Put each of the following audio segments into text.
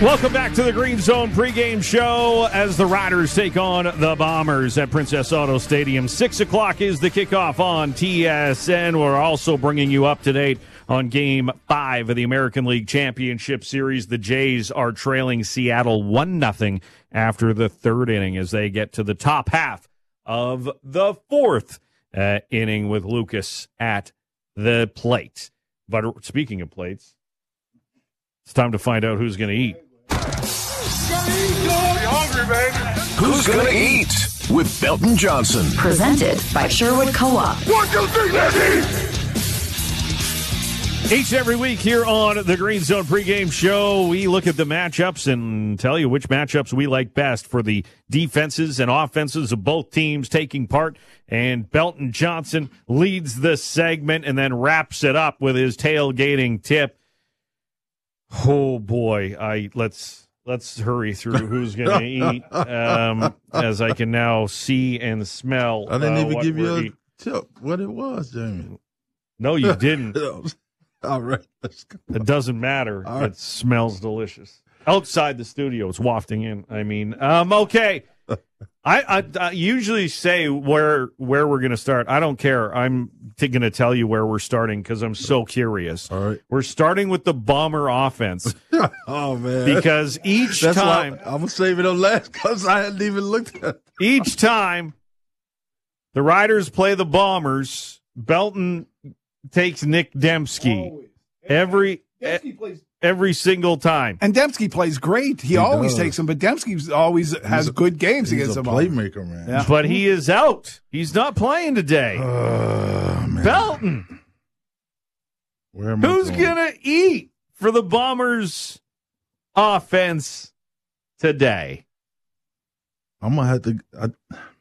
Welcome back to the Green Zone pregame show as the Riders take on the Bombers at Princess Auto Stadium. 6 o'clock is the kickoff on TSN. We're also bringing you up to date on Game 5 of the American League Championship Series. The Jays are trailing Seattle 1-0 after the third inning as they get to the top half of the fourth inning with Lucas at the plate. But speaking of plates, it's time to find out who's going to eat. Who's gonna eat with Belton Johnson? Presented by Sherwood Co-op. 1, 2, 3, let's eat! Each and every week here on the Green Zone pregame show, we look at the matchups and tell you which matchups we like best for the defenses and offenses of both teams taking part. And Belton Johnson leads the segment and then wraps it up with his tailgating tip. Oh boy, let's hurry through who's going to eat as I can now see and smell. I didn't even give you a tip what it was, Jamie. No, you didn't. All right, let's go. It doesn't matter. Right. It smells delicious. Outside the studio, it's wafting in. I mean, okay. I usually say where we're going to start. I don't care. I'm going to tell you where we're starting because I'm so curious. All right. We're starting with the Bomber offense. Oh, man. Because I'm going to save it on last because I hadn't even looked at it. Each time the Riders play the Bombers, Belton takes Nick Dembski. Every single time. And Dembski plays great. He always takes them, but Dembski always has good games against them. He's a playmaker, man. Yeah. But he is out. He's not playing today. Man. Belton. Who's going to eat for the Bombers offense today? I'm going to have to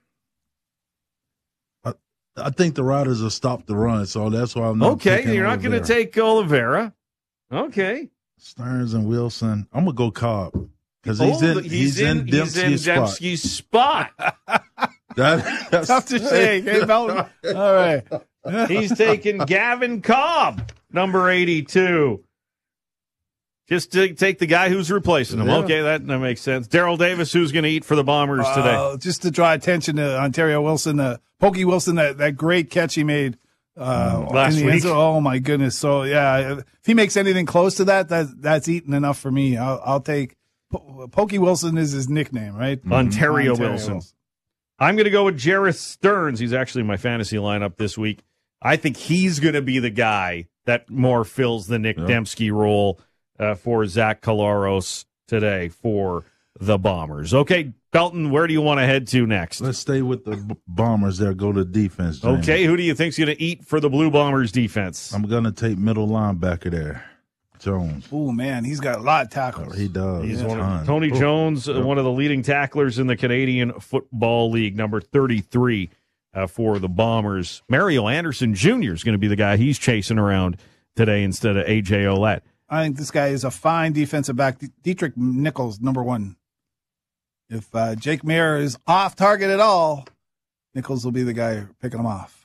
I think the Riders will stop the run, so that's why I'm not Okay, you're not going to take Oliveira. Okay. Stearns and Wilson. I'm gonna go Cobb because he's in Dembski's spot. That's tough to say. Hey, Belton. All right. He's taking Gavin Cobb, number 82. Just to take the guy who's replacing him. Yeah. Okay, that makes sense. Darrell Davis, who's going to eat for the Bombers today? Just to draw attention to Ontario Wilson, Pokey Wilson, that great catch he made. Last week. Oh my goodness! So yeah, if he makes anything close to that's eaten enough for me. I'll take Pokey Wilson is his nickname, right? Ontario Wilson. I'm going to go with Jarreth Stearns. He's actually in my fantasy lineup this week. I think he's going to be the guy that more fills the Nick Dembski role for Zach Collaros today for the Bombers. Okay, Belton, where do you want to head to next? Let's stay with the Bombers there. Go to defense, Jamie. Okay, who do you think's going to eat for the Blue Bombers defense? I'm going to take middle linebacker there, Jones. Oh, man, he's got a lot of tackles. He does. He's Tony Jones, one of the leading tacklers in the Canadian Football League, number 33 for the Bombers. Mario Anderson Jr. is going to be the guy he's chasing around today instead of A.J. Ouellette. I think this guy is a fine defensive back. Dietrich Nichols, number 1. If Jake Mayer is off target at all, Nichols will be the guy picking him off.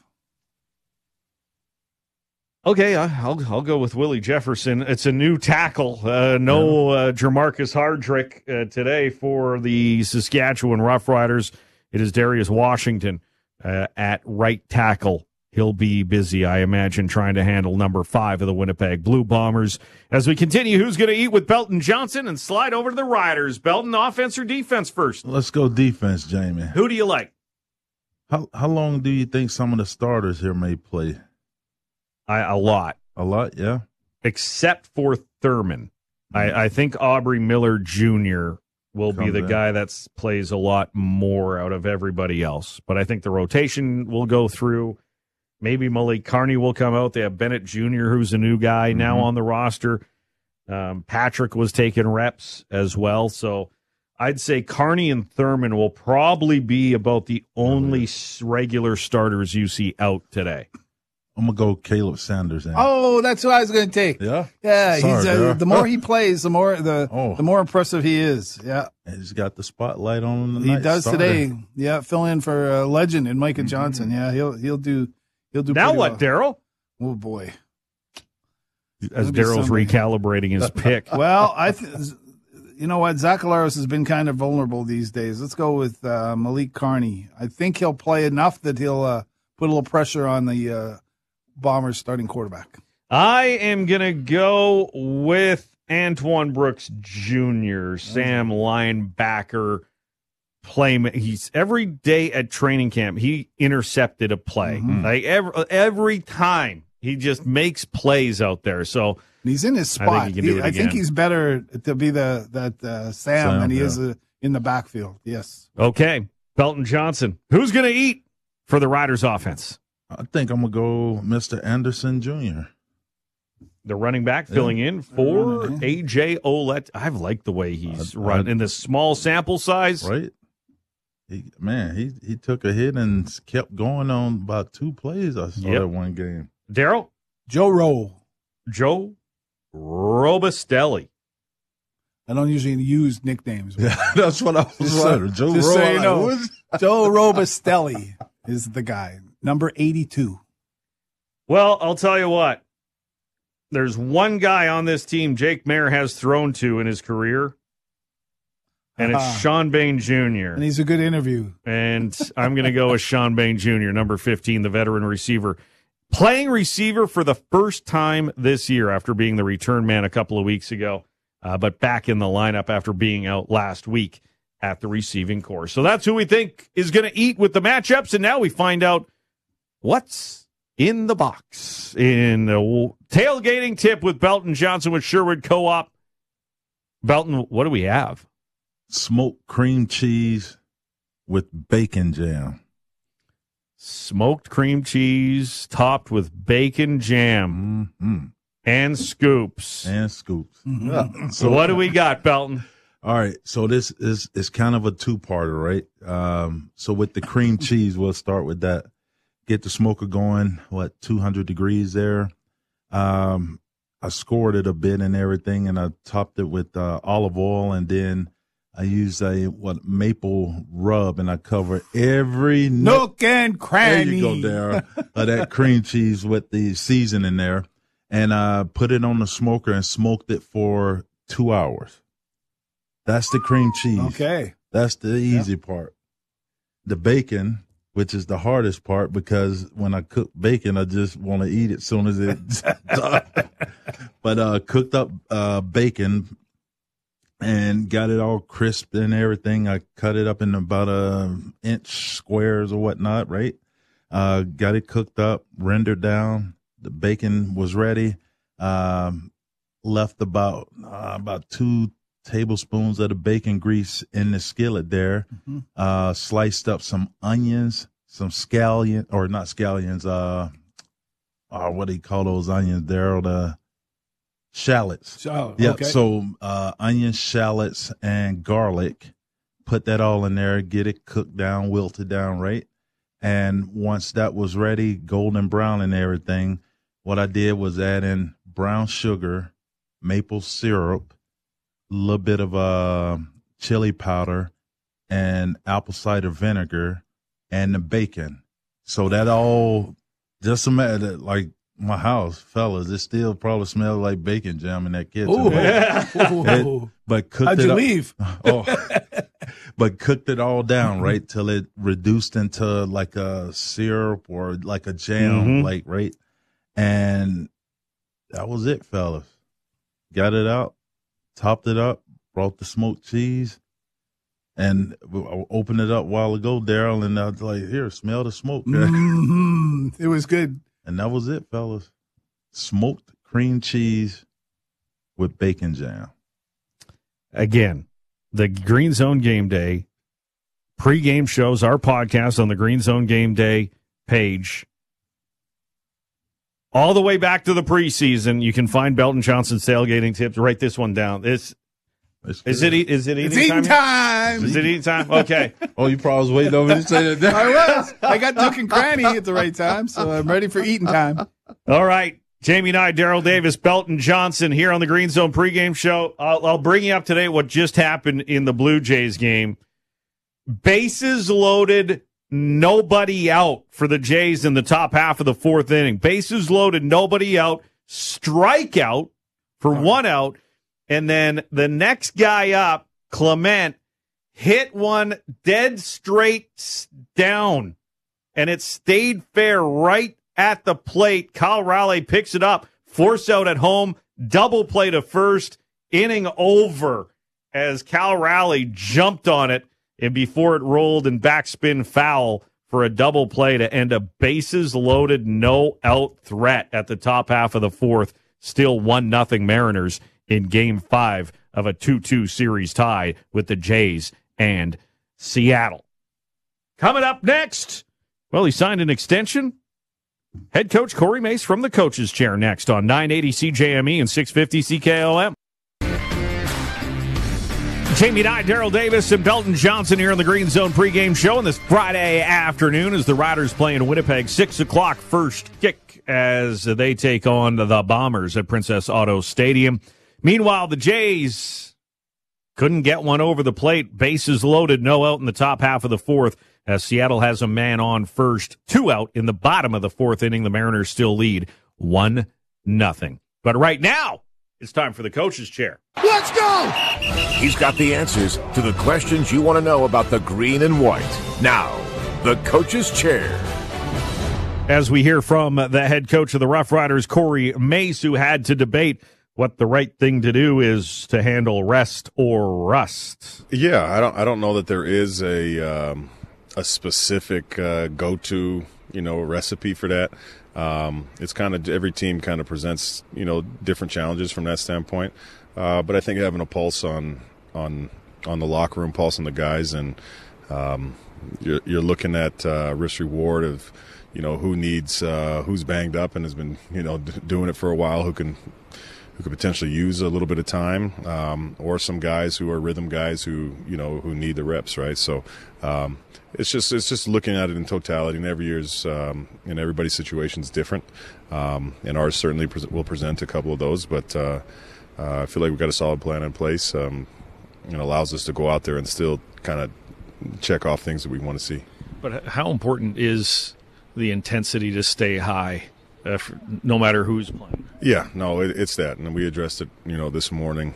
Okay, I'll go with Willie Jefferson. It's a new tackle. No Jermarcus Hardrick today for the Saskatchewan Roughriders. It is Darius Washington at right tackle. He'll be busy, I imagine, trying to handle number 5 of the Winnipeg Blue Bombers. As we continue, who's going to eat with Belton Johnson and slide over to the Riders? Belton, offense or defense first? Let's go defense, Jamie. Who do you like? How long do you think some of the starters here may play? A lot. A lot, yeah. Except for Thurman. I think Aubrey Miller Jr. will be the guy that plays a lot more out of everybody else. But I think the rotation will go through. Maybe Malik Carney will come out. They have Bennett Jr., who's a new guy now on the roster. Patrick was taking reps as well. So I'd say Carney and Thurman will probably be about the only regular starters you see out today. I'm going to go Caleb Sanders. Oh, that's who I was going to take. Yeah? Yeah, the more he plays, the more impressive he is. Yeah. And he's got the spotlight on him tonight. He does today. Yeah, fill in for a legend in Micah Johnson. Yeah, he'll do now what, well. Darrell? Oh, boy. As Darrell's recalibrating his pick. Well, you know what? Zacharias has been kind of vulnerable these days. Let's go with Malik Carney. I think he'll play enough that he'll put a little pressure on the Bombers starting quarterback. I am going to go with Antoine Brooks Jr., Sam linebacker. He's every day at training camp, he intercepted a play. Like every time he just makes plays out there. So he's in his spot. I think he's better to be that Sam than he is in the backfield. Yes. Okay. Belton Johnson. Who's going to eat for the Riders offense? I think I'm going to go Mr. Anderson Jr. The running back filling in for A.J. Ouellette. I've liked the way he's run in this small sample size. Right. He took a hit and kept going on about 2 plays. I saw that one game. Daryl? Joe Robustelli. I don't usually use nicknames. Yeah, that's what I was wondering. Joe Robustelli is the guy. Number 82. Well, I'll tell you what. There's one guy on this team Jake Mayer has thrown to in his career, and it's Sean Bain Jr. And he's a good interview. And I'm going to go with Sean Bain Jr., number 15, the veteran receiver. Playing receiver for the first time this year after being the return man a couple of weeks ago, but back in the lineup after being out last week at the receiving corps. So that's who we think is going to eat with the matchups, and now we find out what's in the box in the tailgating tip with Belton Johnson with Sherwood Co-op. Belton, what do we have? Smoked cream cheese with bacon jam. Smoked cream cheese topped with bacon jam and scoops. Mm-hmm. So what do we got, Belton? All right, so this is kind of a two-parter, right? So with the cream cheese, we'll start with that. Get the smoker going, 200 degrees there. I scored it a bit and everything, and I topped it with olive oil, and then I used maple rub, and I cover every nook and cranny. There you go, Darryl. That cream cheese with the seasoning there, and I put it on the smoker and smoked it for 2 hours. That's the cream cheese. Okay, that's the easy part. The bacon, which is the hardest part, because when I cook bacon, I just want to eat it as soon as it's done. But cooked up bacon and got it all crisp and everything. I cut it up in about 1 inch squares or whatnot, right? Got it cooked up, rendered down. The bacon was ready. Left about 2 tablespoons of the bacon grease in the skillet there. Mm-hmm. Sliced up some onions, some scallion, or not scallions, what do you call those onions there? The shallots. Yeah, okay. So onions, shallots, and garlic. Put that all in there, get it cooked down, wilted down, right? And once that was ready, golden brown and everything, what I did was add in brown sugar, maple syrup, a little bit of chili powder, and apple cider vinegar, and the bacon. So that all, just imagine, like my house, fellas, it still probably smells like bacon jam in that kitchen. Ooh, yeah. But cooked How'd you leave? But cooked it all down, right, till it reduced into like a syrup or like a jam, like, right? And that was it, fellas. Got it out. Topped it up, brought the smoked cheese, and I opened it up a while ago, Darryl, and I was like, here, smell the smoke. It was good. And that was it, fellas. Smoked cream cheese with bacon jam. Again, the Green Zone Game Day pregame shows, our podcast on the Green Zone Game Day page. All the way back to the preseason, you can find Belton Johnson's tailgating tips. Write this one down. Is it eating time? Is it eating time? Okay. Oh, you probably was waiting over to say that. I was. I got nook and cranny at the right time, so I'm ready for eating time. All right. Jamie and I, Daryl Davis, Belton Johnson here on the Green Zone pregame show. I'll bring you up to date what just happened in the Blue Jays game. Bases loaded. Nobody out for the Jays in the top half of the fourth inning. Bases loaded, nobody out. Strikeout for 1 out. And then the next guy up, Clement, hit one dead straight down, and it stayed fair right at the plate. Kyle Raleigh picks it up, force out at home, double play to first, inning over as Cal Raleigh jumped on it, and before it rolled and backspin foul for a double play to end a bases-loaded, no-out threat at the top half of the fourth. Still 1-0 Mariners in Game 5 of a 2-2 series tie with the Jays and Seattle. Coming up next, well, he signed an extension. Head coach Corey Mace from the coach's chair next on 980 CJME and 650 CKOM. Jamie Nye, Daryl Davis, and Belton Johnson here on the Green Zone pregame show on this Friday afternoon as the Riders play in Winnipeg. 6 o'clock first kick as they take on the Bombers at Princess Auto Stadium. Meanwhile, the Jays couldn't get one over the plate. Bases loaded, no out in the top half of the fourth as Seattle has a man on first. 2 out in the bottom of the fourth inning. The Mariners still lead 1-0. But right now, it's time for the coach's chair. Let's go! He's got the answers to the questions you want to know about the green and white. Now, the coach's chair. As we hear from the head coach of the Rough Riders, Corey Mace, who had to debate what the right thing to do is to handle rest or rust. Yeah, I don't know that there is a specific go-to, recipe for that. It's kind of every team kind of presents, different challenges from that standpoint. But I think having a pulse on the locker room, pulse on the guys, and you're looking at risk reward of, who needs, who's banged up and has been, doing it for a while, who could potentially use a little bit of time, or some guys who are rhythm guys who need the reps, right? So it's just looking at it in totality, and every year's and everybody's situation is different, and ours certainly will present a couple of those, but I feel like we've got a solid plan in place, and allows us to go out there and still kind of check off things that we want to see. But how important is the intensity to stay high? No matter who's playing. Yeah, no, it's that, and we addressed it, this morning.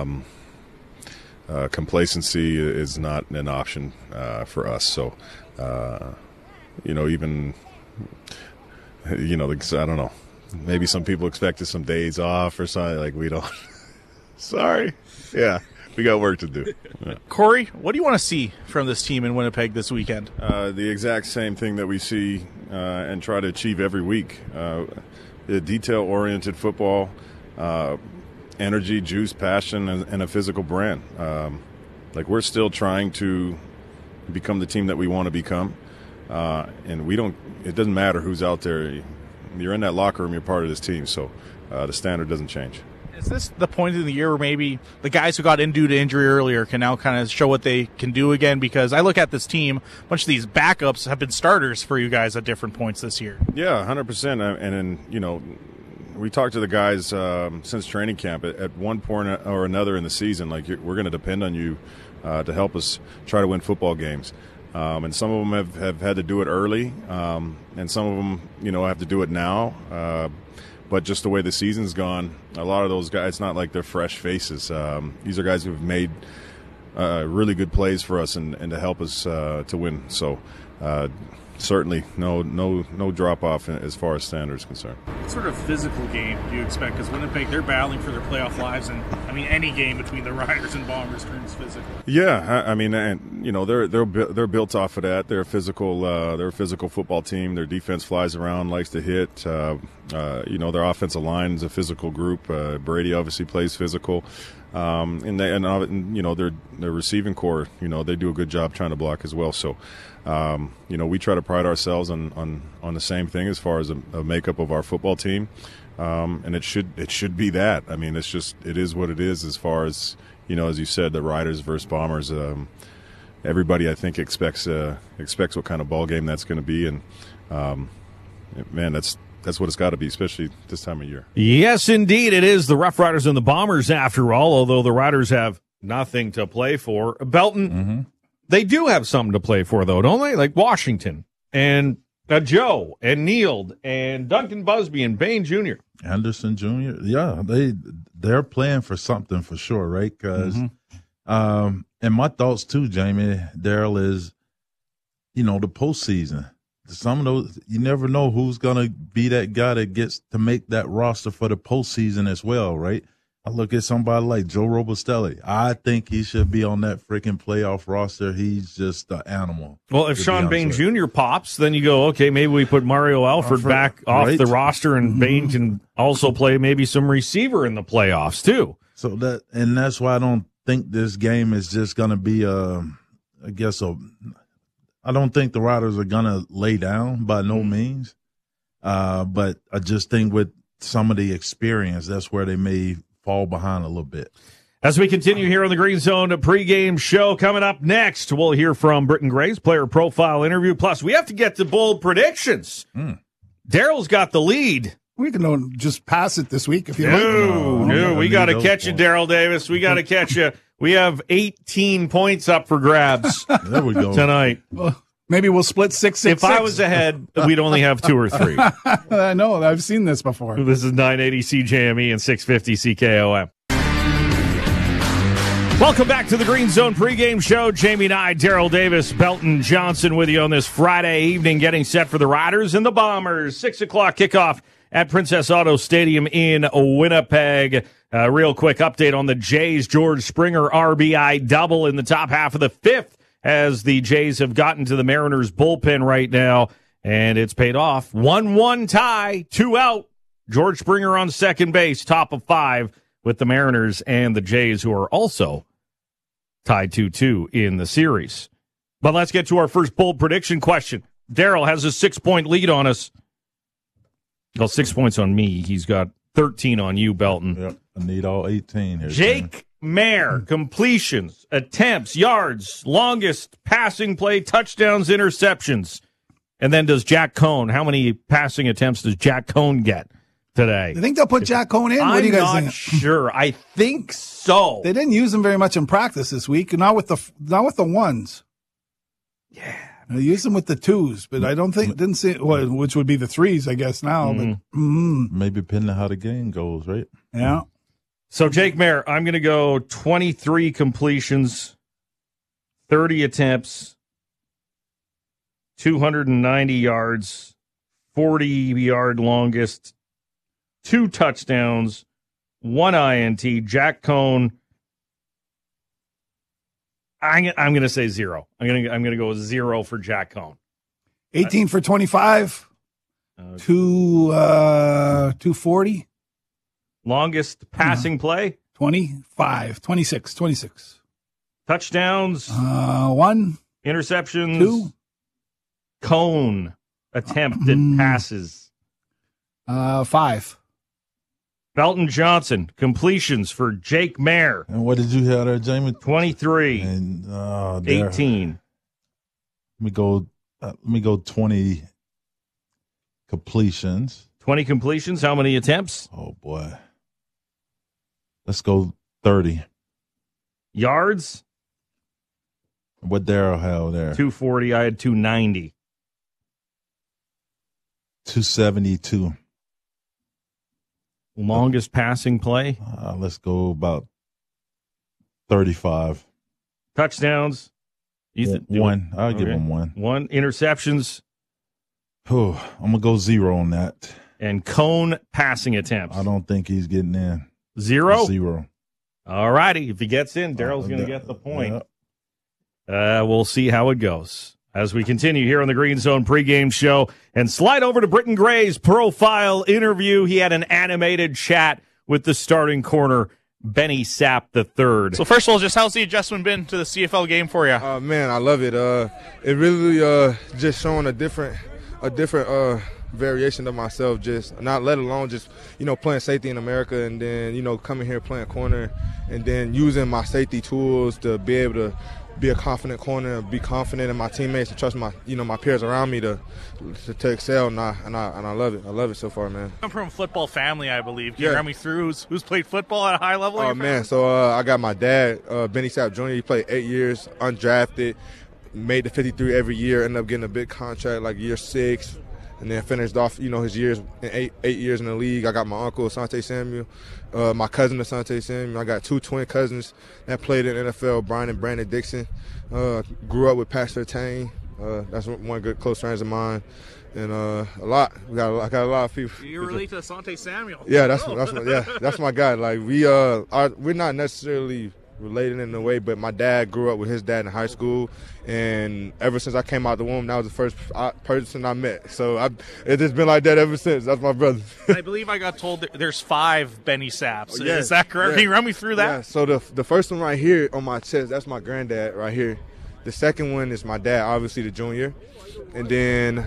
Complacency is not an option for us. So, even, I don't know. Maybe some people expected some days off or something. Like we don't. Sorry. Yeah, we got work to do. Yeah. Corey, what do you want to see from this team in Winnipeg this weekend? The exact same thing that we see and try to achieve every week. The detail-oriented football, energy, juice, passion, and a physical brand. We're still trying to become the team that we want to become. And it doesn't matter who's out there. You're in that locker room, you're part of this team. So the standard doesn't change. Is this the point in the year where maybe the guys who got in due to injury earlier can now kind of show what they can do again? Because I look at this team, a bunch of these backups have been starters for you guys at different points this year. Yeah, 100%. And then, we talked to the guys since training camp. At one point or another in the season, we're going to depend on you to help us try to win football games. And some of them have had to do it early, and some of them, have to do it now. But just the way the season's gone, a lot of those guys, it's not like they're fresh faces. These are guys who have made really good plays for us and to help us to win. So certainly no drop-off as far as standards concerned. What sort of physical game do you expect? Because Winnipeg, they're battling for their playoff lives, and any game between the Riders and Bombers turns physical. Yeah, they're built off of that. They're a physical football team. Their defense flies around, likes to hit. Their offensive line is a physical group. Brady obviously plays physical, and their receiving core, they do a good job trying to block as well. So, we try to pride ourselves on the same thing as far as a makeup of our football team, and it should be that. It is what it is as far as as you said, the Riders versus Bombers. Everybody I think expects what kind of ball game that's going to be, and that's what it's got to be, especially this time of year. Yes, indeed, it is the Rough Riders and the Bombers after all. Although the Riders have nothing to play for, Belton. Mm-hmm. They do have something to play for, though, don't they? Like Washington. And Joe and Neal and Duncan Busby and Bain Jr. Anderson Jr. Yeah, they're playing for something for sure, right? Because, and my thoughts too, Jamie, Daryl, is, the postseason. Some of those, you never know who's gonna be that guy that gets to make that roster for the postseason as well, right? I look at somebody like Joe Robustelli. I think he should be on that freaking playoff roster. He's just an animal. Well, if Sean Bain Jr. pops, then you go, okay, maybe we put Mario Alford back off the roster, and Bain can also play maybe some receiver in the playoffs too. So that's why I don't think this game is just going to be I don't think the Riders are going to lay down by no means. But I just think with some of the experience, that's where they may fall behind a little bit. As we continue here on the Green Zone pregame show, coming up next, we'll hear from Britton Gray's player profile interview. Plus, we have to get to bold predictions. Daryl's got the lead. We can just pass it this week if you like. No, we got to catch you, Daryl Davis. We got to catch you. We have 18 points up for grabs there we go. tonight. Well, maybe we'll split 6-6. If I was ahead, we'd only have 2 or 3. I know. I've seen this before. This is 980 CJME and 650 CKOM. Welcome back to the Green Zone pregame show. Jamie and I, Daryl Davis, Belton Johnson with you on this Friday evening, getting set for the Riders and the Bombers. 6 o'clock kickoff at Princess Auto Stadium in Winnipeg. Real quick update on the Jays. George Springer RBI double in the top half of the 5th as the Jays have gotten to the Mariners bullpen right now, and it's paid off. 1-1 tie, 2 out. George Springer on second base, top of 5 with the Mariners and the Jays, who are also tied 2-2 in the series. But let's get to our first bold prediction question. Daryl has a 6-point lead on us. Well, 6 points on me. He's got 13 on you, Belton. Yep, I need all 18 here. Jake Maier, completions, attempts, yards, longest passing play, touchdowns, interceptions. And then does Jack Cohn, how many passing attempts does Jack Cohn get today? You think they'll put Jack Cohn in? What do you guys I'm not sure. I think so. They didn't use him very much in practice this week, not with the ones. Yeah. They used him with the 2s, but I didn't see which would be the 3s, I guess now. But maybe depending on how the game goes, right? Yeah. So Jake Maier, I'm going to go 23 completions, 30 attempts, 290 yards, 40-yard longest, 2 touchdowns, 1 INT. Jack Cohn, I'm going to say 0. I'm going to go 0 for Jack Cohn. 18 for 25, 240. Longest passing play? 26. Touchdowns? 1. Interceptions? 2. Cohn attempted passes? 5. Belton Johnson, completions for Jake Maier. And what did you have there, Jamie? 23. And 18. Let me go 20 completions. 20 completions. How many attempts? Oh boy. Let's go 30. Yards? What Daryl have there? 240. I had 290. 272. Longest passing play? Let's go about 35. Touchdowns? One. I'll give him 1. 1. Interceptions? I'm going to go 0 on that. And Cohn passing attempts? I don't think he's getting in. 0? 0. All righty. If he gets in, Daryl's going to get the point. We'll see how it goes as we continue here on the Green Zone pregame show and slide over to Britton Gray's profile interview. He had an animated chat with the starting corner, Benny Sapp III. So first of all, just how's the adjustment been to the CFL game for you? Man, I love it. It really just showing a different variation of myself, just not let alone just, playing safety in America and then, coming here playing corner and then using my safety tools to be able to be a confident corner and be confident in my teammates and trust my peers around me to excel, and I love it. I love it so far, man. I'm from a football family, I believe. Can you run me through who's played football at a high level? Oh, man. So I got my dad, Benny Sapp Jr. He played 8 years, undrafted, made the 53 every year, ended up getting a big contract like year 6, and then finished off, his years, in 8 years in the league. I got my uncle, Asante Samuel, my cousin, Asante Samuel. I got 2 twin cousins that played in the NFL, Brian and Brandon Dixon. Grew up with Pastor Tane. That's one good close friends of mine. And a lot. I got a lot of people. You relate to Asante Samuel? Yeah, that's my guy. Like we're not necessarily related in a way, but my dad grew up with his dad in high school, and ever since I came out the womb, that was the first person I met. So it's just been like that ever since. That's my brother. I believe I got told there's 5 Benny Sapps. Yeah, is that correct? Yeah. Can you run me through that? Yeah. So the first one right here on my chest, that's my granddad right here. The second one is my dad, obviously the junior, and then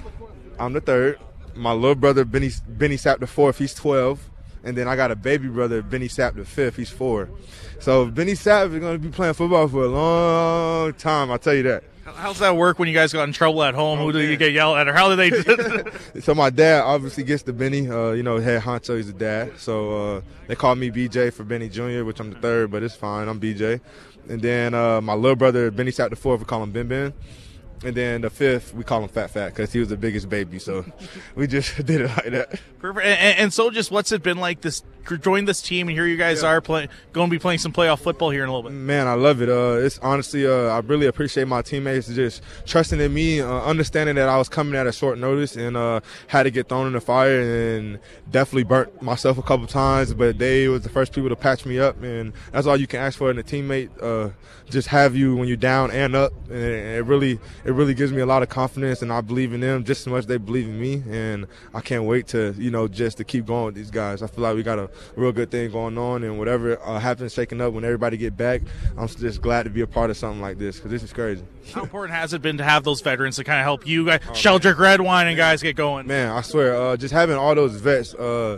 I'm the third. My little brother Benny Sapp the fourth, he's 12. And then I got a baby brother, Benny Sapp the fifth, he's 4. So Benny Sapp is going to be playing football for a long time, I'll tell you that. How's that work when you guys got in trouble at home? Who do you get yelled at, or how do they? So my dad obviously gets the Benny. Head honcho, he's the dad. So they call me BJ for Benny Jr., which I'm the third, but it's fine. I'm BJ. And then my little brother, Benny Sapp the fourth, we call him Ben Ben. And then the fifth, we call him Fat because he was the biggest baby. So we just did it like that. Perfect. And so just what's it been like join this team, and here you guys are going to be playing some playoff football here in a little bit? Man, I love it. It's honestly, I really appreciate my teammates just trusting in me, understanding that I was coming at a short notice and had to get thrown in the fire, and definitely burnt myself a couple times, but they was the first people to patch me up, and that's all you can ask for in a teammate. Just have you when you're down and up, and it really gives me a lot of confidence, and I believe in them just as much as they believe in me, and I can't wait to just to keep going with these guys. I feel like we got a real good thing going on, and whatever happens shaking up when everybody get back, I'm just glad to be a part of something like this, because this is crazy. How important has it been to have those veterans to kind of help you guys, Sheldrick Redwine and guys get going? Man, I swear, just having all those vets,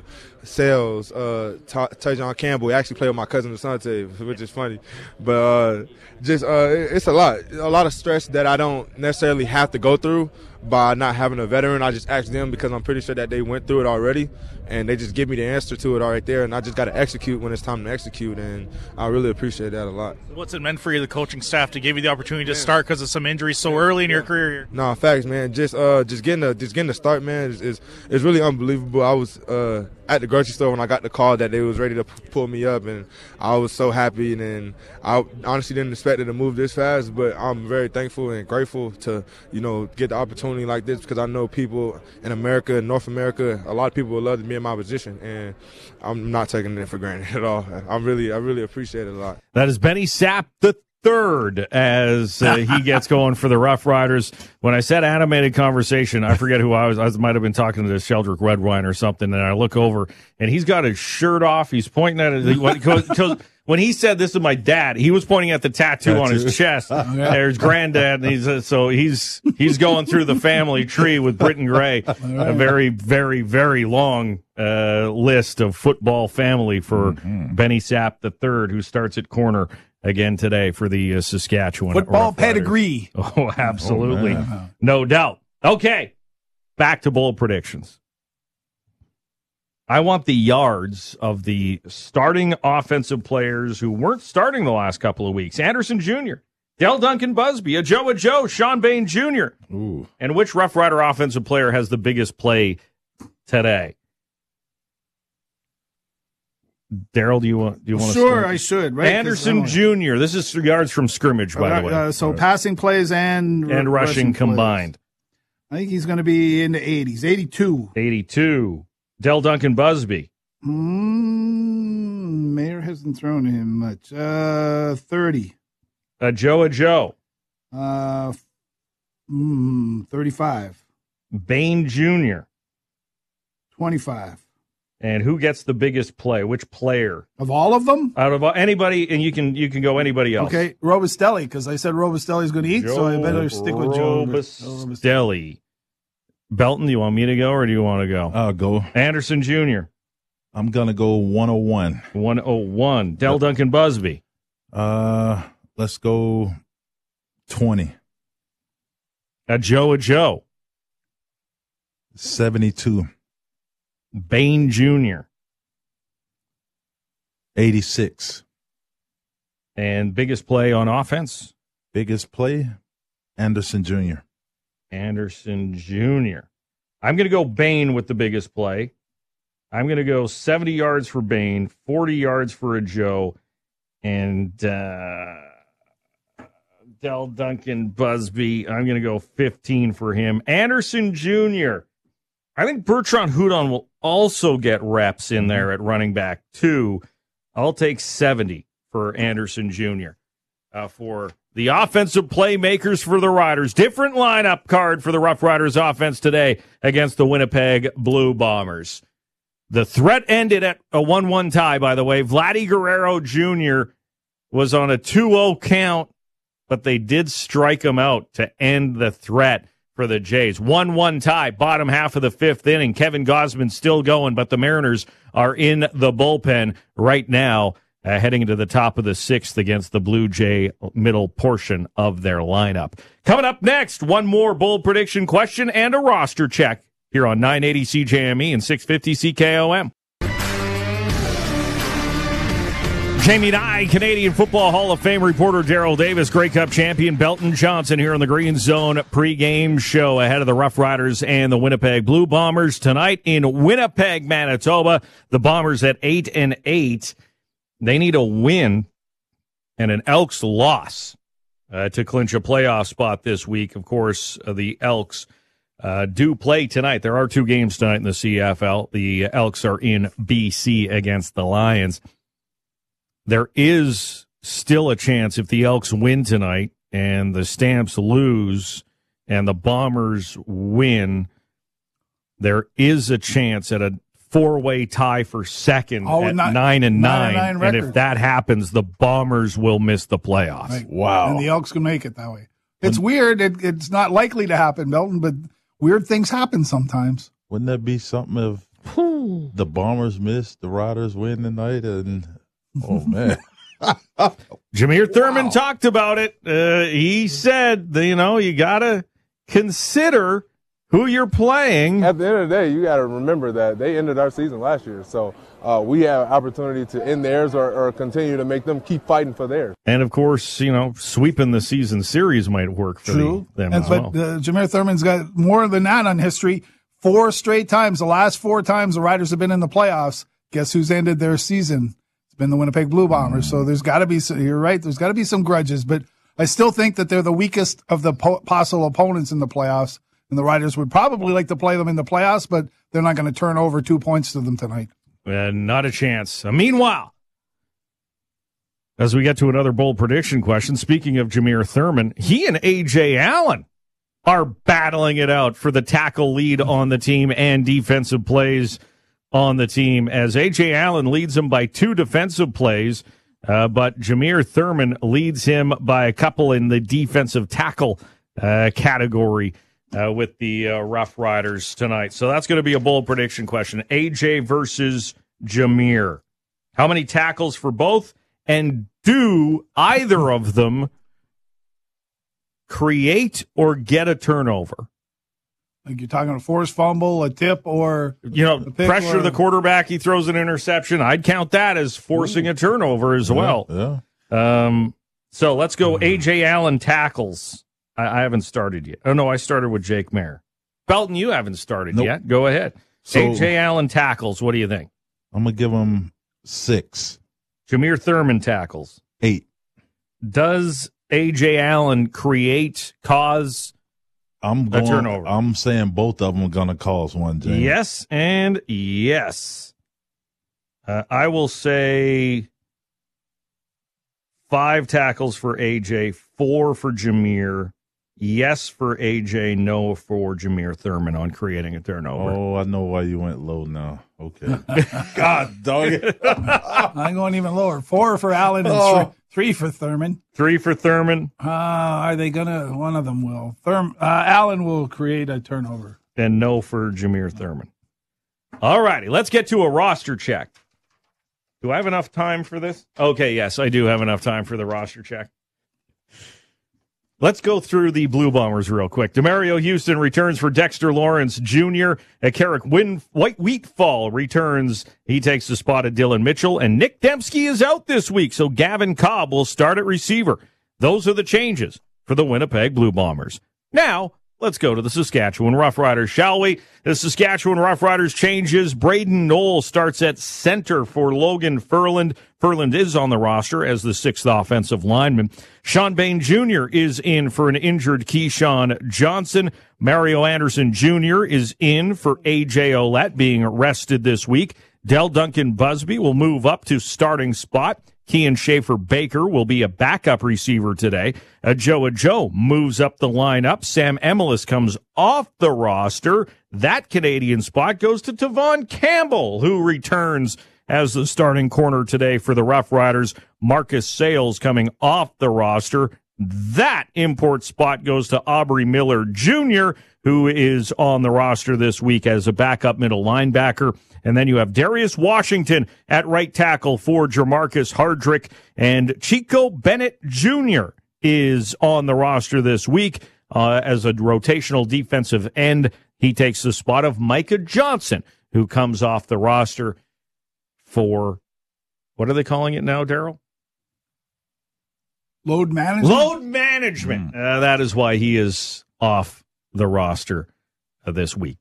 Sales, Tajon Campbell, he actually played with my cousin Asante, which is funny, but it's a lot of stress that I don't necessarily have to go through by not having a veteran. I just ask them because I'm pretty sure that they went through it already, and they just give me the answer to it all right there, and I just got to execute when it's time to execute, and I really appreciate that a lot. What's it meant for you, the coaching staff, to give you the opportunity to start because of some injuries so early in your career here? No, facts, man. Just getting the start, man, is really unbelievable. I was at the grocery store when I got the call that they was ready to pull me up, and I was so happy, and I honestly didn't expect it to move this fast, but I'm very thankful and grateful to get the opportunity like this, because I know people in America, North America, a lot of people would love to be in my position, and I'm not taking it for granted at all. I really appreciate it a lot. That is Benny Sapp the third as he gets going for the Rough Riders. When I said animated conversation, I forget who I was. I might have been talking to Sheldrick Redwine or something, and I look over, and he's got his shirt off. He's pointing at it. When he said this is my dad, he was pointing at the tattoo on his chest. There's granddad, and he's going through the family tree with Britton Gray. A very, very, very long list of football family for Benny Sapp III, who starts at corner again today for the Saskatchewan football pedigree. Oh, absolutely. No doubt. Okay, back to bold predictions. I want the yards of the starting offensive players who weren't starting the last couple of weeks. Anderson Jr., Dell Duncan Busby, Joe, Sean Bain Jr. Ooh. And which Rough Rider offensive player has the biggest play today? Daryl, do you want to Sure, start? I should. Right? Anderson Jr., this is yards from scrimmage, by the way. So passing plays and rushing combined. Plays. I think he's going to be in the 80s, 82. 82. Dell Duncan Busby. Mayer hasn't thrown him much. 30. Joe. 35. Bain Jr. 25. And who gets the biggest play? Which player? Of all of them? Out of anybody, and you can go anybody else. Okay, Robustelli, because I said Robustelli's going to eat, so I better stick with Joe. Robustelli. Belton, do you want me to go, or do you want to go? I'll go. Anderson Jr. I'm going to go 101. 101. Dell Duncan Busby. Let's go 20. Joe. 72. Bain Jr. 86. And biggest play on offense? Biggest play, Anderson Jr. Anderson Jr. I'm going to go Bain with the biggest play. I'm going to go 70 yards for Bain, 40 yards for a Joe, and Dell Duncan Busby, I'm going to go 15 for him. Anderson Jr., I think Bertrand Hudon will also get reps in there at running back, too. I'll take 70 for Anderson Jr. For the offensive playmakers for the Riders. Different lineup card for the Rough Riders offense today against the Winnipeg Blue Bombers. The threat ended at a 1-1 tie, by the way. Vladdy Guerrero Jr. was on a 2-0 count, but they did strike him out to end the threat for the Jays. 1-1 tie, bottom half of the fifth inning. Kevin Gausman still going, but the Mariners are in the bullpen right now, heading into the top of the sixth against the Blue Jay middle portion of their lineup. Coming up next, one more bold prediction question and a roster check here on 980 CJME and 650 CKOM. Jamie Nye, Canadian Football Hall of Fame reporter Daryl Davis, Grey Cup champion Belton Johnson here on the Green Zone pregame show ahead of the Rough Riders and the Winnipeg Blue Bombers tonight in Winnipeg, Manitoba. The Bombers at 8-8. They need a win and an Elks loss to clinch a playoff spot this week. Of course, the Elks do play tonight. There are 2 games tonight in the CFL. The Elks are in BC against the Lions. There is still a chance if the Elks win tonight and the Stamps lose and the Bombers win, there is a chance at a 4-way tie for second at 9-9. And if that happens, the Bombers will miss the playoffs. Right. Wow. And the Elks can make it that way. It's weird. It's not likely to happen, Belton, but weird things happen sometimes. Wouldn't that be something if the Bombers miss, the Riders win tonight, and oh, man. Jameer Thurman talked about it. He said, you got to consider who you're playing. At the end of the day, you got to remember that they ended our season last year. So we have opportunity to end theirs or continue to make them keep fighting for theirs. And, of course, sweeping the season series might work for them as well. But Jameer Thurman's got more than that on history. 4 straight times, the last 4 times the Riders have been in the playoffs. Guess who's ended their season? It's been the Winnipeg Blue Bombers. So there's got to be, you're right, there's got to be some grudges. But I still think that they're the weakest of the possible opponents in the playoffs. And the Riders would probably like to play them in the playoffs, but they're not going to turn over 2 points to them tonight. Not a chance. Meanwhile, as we get to another bold prediction question, speaking of Jameer Thurman, he and A.J. Allen are battling it out for the tackle lead on the team and defensive plays on the team, as A.J. Allen leads him by 2 defensive plays, but Jameer Thurman leads him by a couple in the defensive tackle category with the Rough Riders tonight. So that's going to be a bold prediction question. A.J. versus Jameer. How many tackles for both? And do either of them create or get a turnover? Like you're talking a forced fumble, a tip, or pressure the quarterback, he throws an interception. I'd count that as forcing a turnover as well. Yeah. So let's go A.J. Allen tackles. I haven't started yet. Oh, no, I started with Jake Mayer. Belton, you haven't started yet. Go ahead. So, A.J. Allen tackles. What do you think? I'm going to give him 6. Jameer Thurman tackles. 8. Does A.J. Allen cause a turnover? I'm saying both of them are going to cause one, James. Yes and yes. I will say 5 tackles for A.J., 4 for Jameer. Yes for A.J., no for Jameer Thurman on creating a turnover. Oh, I know why you went low now. Okay. God, dog it. I'm going even lower. 4 for Allen and 3 for Thurman. 3 for Thurman. Are they going to? One of them will. Allen will create a turnover. And no for Jameer Thurman. All righty, let's get to a roster check. Do I have enough time for this? Okay, yes, I do have enough time for the roster check. Let's go through the Blue Bombers real quick. Demario Houston returns for Dexter Lawrence Jr. Carrick Wheatfall returns. He takes the spot of Dylan Mitchell. And Nick Dembski is out this week, so Gavin Cobb will start at receiver. Those are the changes for the Winnipeg Blue Bombers. Now, let's go to the Saskatchewan Roughriders, shall we? The Saskatchewan Roughriders changes. Braden Knoll starts at center for Logan Furland. Furland is on the roster as the 6th offensive lineman. Sean Bain Jr. is in for an injured Keyshawn Johnson. Mario Anderson Jr. is in for A.J. Ouellette, being rested this week. Del Duncan Busby will move up to starting spot. Kean Schaefer-Baker will be a backup receiver today. Joe moves up the lineup. Sam Emilus comes off the roster. That Canadian spot goes to Tavon Campbell, who returns as the starting corner today for the Rough Riders. Marcus Sales coming off the roster. That import spot goes to Aubrey Miller Jr., who is on the roster this week as a backup middle linebacker. And then you have Darius Washington at right tackle for Jamarcus Hardrick. And Chico Bennett Jr. is on the roster this week as a rotational defensive end. He takes the spot of Micah Johnson, who comes off the roster for, what are they calling it now, Daryl? Load management? Load management. That is why he is off the roster this week.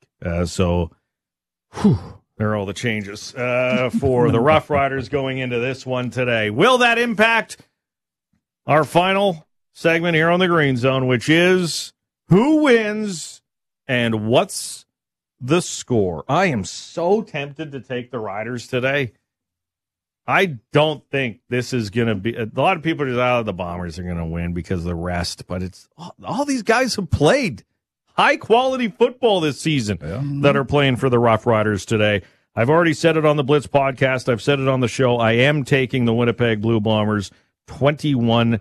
There are all the changes for the Rough Riders going into this one today. Will that impact our final segment here on the Green Zone, which is who wins and what's the score? I am so tempted to take the Riders today. I don't think this is going to be – a lot of people are just, the Bombers are going to win because of the rest. But it's all these guys have played high-quality football this season that are playing for the Rough Riders today. I've already said it on the Blitz podcast. I've said it on the show. I am taking the Winnipeg Blue Bombers 21-19.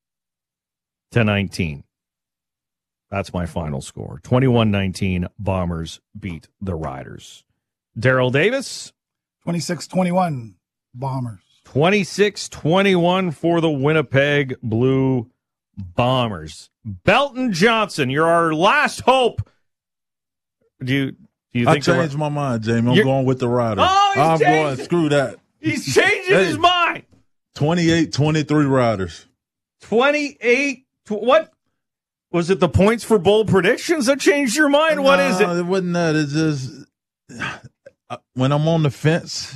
That's my final score. 21-19, Bombers beat the Riders. Daryl Davis? 26-21, Bombers. 26-21 for the Winnipeg Blue Bombers. Belton Johnson, you're our last hope. Do you think I changed my mind, Jamie. I'm going with the Riders. Oh, I'm going, screw that. He's changing his mind. 28-23 Riders. 28, what? Was it the points for bold predictions that changed your mind? What is it? It wasn't that. It's just when I'm on the fence,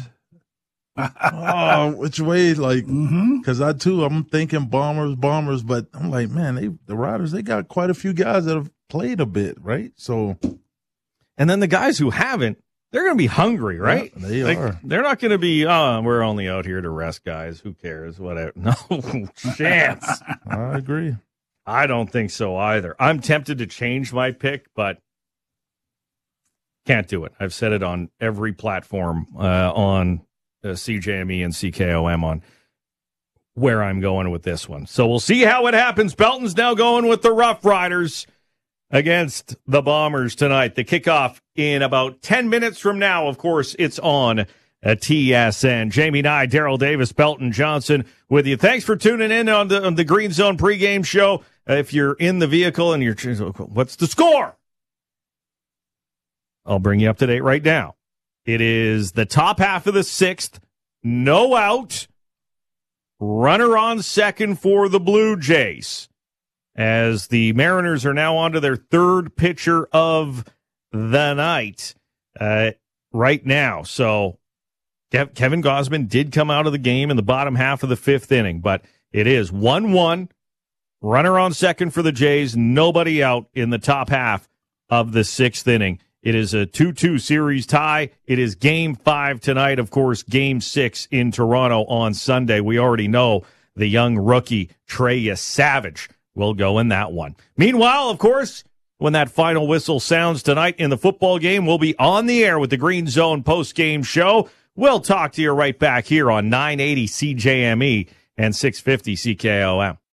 which way? Like, because I'm thinking Bombers, but I'm like, man, the Riders, they got quite a few guys that have played a bit, right? So, and then the guys who haven't, they're going to be hungry, right? Yeah, they are. They're not going to be, we're only out here to rest guys. Who cares? Whatever. No chance. I agree. I don't think so either. I'm tempted to change my pick, but can't do it. I've said it on every platform on CJME and CKOM on where I'm going with this one. So we'll see how it happens. Belton's now going with the Rough Riders against the Bombers tonight. The kickoff in about 10 minutes from now. Of course, it's on TSN. Jamie Nye, Daryl Davis, Belton Johnson with you. Thanks for tuning in on the Green Zone pregame show. If you're in the vehicle and you're, what's the score? I'll bring you up to date right now. It is the top half of the sixth, no out, runner on second for the Blue Jays, as the Mariners are now on to their third pitcher of the night right now. So Kevin Gausman did come out of the game in the bottom half of the fifth inning, but it is 1-1, runner on second for the Jays, nobody out in the top half of the sixth inning. It is a 2-2 series tie. It is Game 5 tonight. Of course, Game 6 in Toronto on Sunday. We already know the young rookie Trey Savage will go in that one. Meanwhile, of course, when that final whistle sounds tonight in the football game, we'll be on the air with the Green Zone post-game show. We'll talk to you right back here on 980 CJME and 650 CKOM.